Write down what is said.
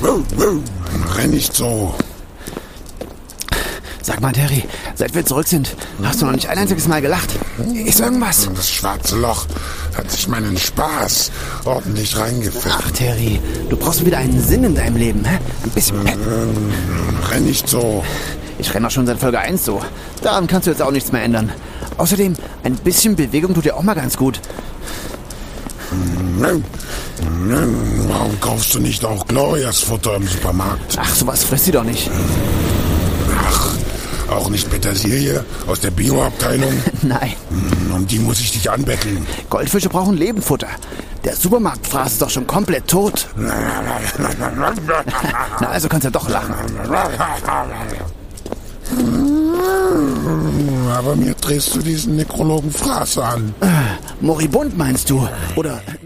Renn nicht so. Sag mal, Terry, seit wir zurück sind, hast du noch nicht ein einziges Mal gelacht. Ist irgendwas? Das schwarze Loch hat sich meinen Spaß ordentlich reingefischt. Ach, Terry, du brauchst wieder einen Sinn in deinem Leben, hä? Ein bisschen Pep. Renn nicht so. Ich renne auch schon seit Folge 1 so. Daran kannst du jetzt auch nichts mehr ändern. Außerdem, ein bisschen Bewegung tut dir auch mal ganz gut. Warum kaufst du nicht auch Glorias Futter im Supermarkt? Ach, sowas frisst sie doch nicht. Auch nicht Petersilie aus der Bioabteilung? Nein. Um die muss ich dich anbetteln. Goldfische brauchen Lebenfutter. Der Supermarktfraß ist doch schon komplett tot. Na, also kannst du doch lachen. Aber mir drehst du diesen Nekrologen Fraß an. Moribund meinst du? Oder